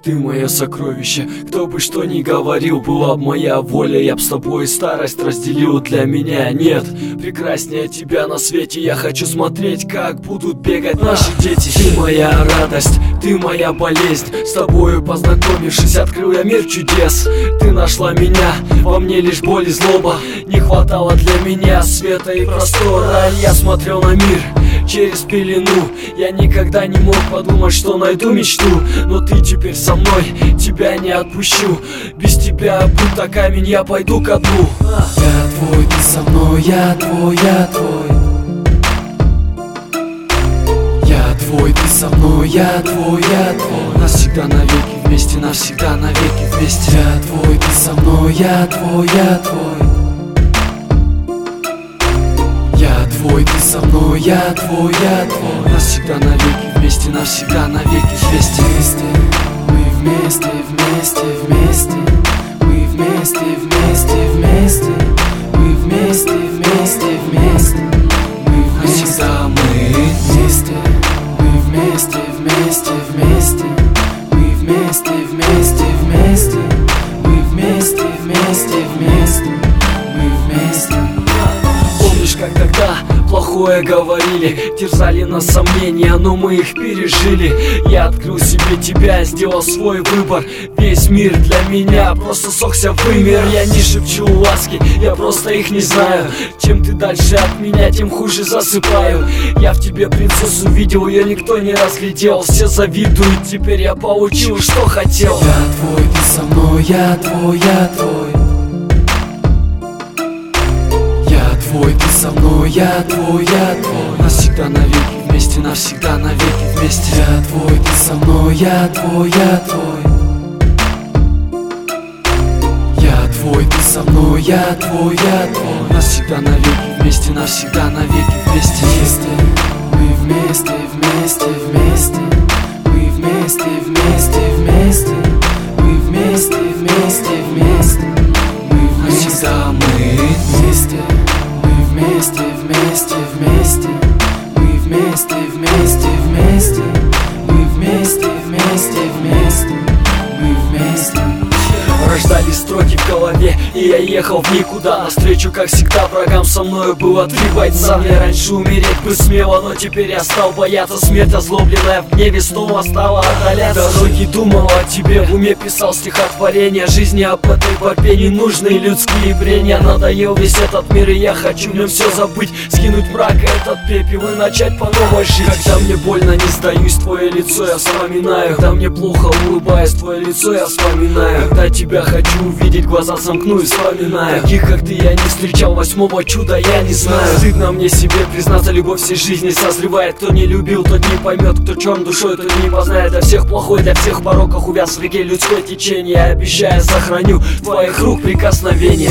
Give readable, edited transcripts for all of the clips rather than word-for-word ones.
Ты мое сокровище, кто бы что ни говорил, была б моя воля, я б с тобой старость разделил. Для меня нет прекраснее тебя на свете, я хочу смотреть, как будут бегать наши дети. Ты моя радость, ты моя болезнь, с тобою познакомившись, открыл я мир чудес. Ты нашла меня, во мне лишь боль и злоба, не хватало для меня света и простора. Я смотрел на мир через пелену, я никогда не мог подумать, что найду мечту. Но ты теперь со мной, тебя не отпущу, без тебя будто камень, я пойду ко дну. Я твой, ты со мной, я твой, я твой. Я твой, ты со мной, я твой, я твой. Навсегда навеки вместе, навсегда навеки вместе. Я твой, ты со мной, я твой, я твой. Я твой, ты со мной, я твой, я твой. Навсегда навеки вместе, навсегда навеки вместе. Мы вместе, вместе, вместе. Мы вместе, вместе, вместе. Мы вместе, вместе, вместе. Мы Навсегда вместе. Мы вместе, вместе, вместе. Мы вместе, вместе, вместе. Мы вместе, вместе, вместе. Мы вместе. Помнишь, как тогда плохое говорили, терзали нас сомнения, но мы их пережили. Я открыл себе тебя, сделал свой выбор. Весь мир для меня просто сохся вымер. Я не шепчу ласки, я просто их не знаю. Чем ты дальше от меня, тем хуже засыпаю. Я в тебе принцессу видел, ее никто не разглядел. Все завидуют, теперь я получил, что хотел. Я твой, ты со мной, я твой, я твой. Твой, ты со мной, я твой, я твой. Навсегда навеки вместе, навсегда навеки вместе. Я твой, ты со мной, я твой, я твой. Я твой, ты со мной, я твой, я твой. Навсегда навеки вместе, навсегда навеки вместе. Мы вместе, вместе, вместе. Мы вместе, вместе, вместе. Мы вместе, вместе, вместе. Мы Навсегда вместе. Вместе, вместе, вместе. Мы вместе, вместе, вместе. Мы вместе, вместе, вместе. Мы вместе. Рождались строки в голове, и я ехал в никуда. Навстречу, как всегда, врагам со мною было 3 бойца. Мне раньше умереть бы смело, но теперь я стал бояться. Смерть озлобленная в гневе снова стала отдаляться. Дороги думал о тебе, в уме писал стихотворения. Жизни об этой борьбе не нужны людские брения. Надоел весь этот мир, и я хочу в нем все забыть. Скинуть мрак этот пепел и начать по новой жить. Когда мне больно, не сдаюсь, твое лицо я вспоминаю. Когда мне плохо, улыбаясь, твое лицо я вспоминаю. Когда тебя хочу увидеть, глаза сомкну и вспоминаю. Таких, как ты, я не встречал, 8-го чуда я не знаю. Стыдно мне себе признаться, любовь всей жизни созревает. Кто не любил, тот не поймет, кто черн душой, тот не познает. Для всех плохой, для всех пороков увяз в реке людской течение. Я обещаю, сохраню твоих рук прикосновения.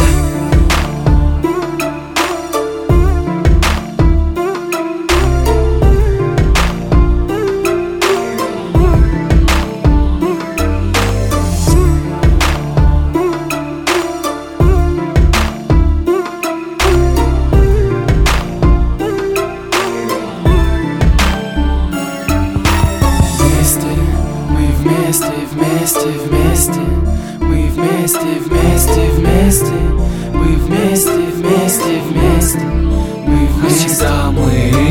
Вместе, вместе, вместе. Мы вместе, вместе, вместе. Мы вместе, вместе, вместе. Мы вместе. Навсегда мы.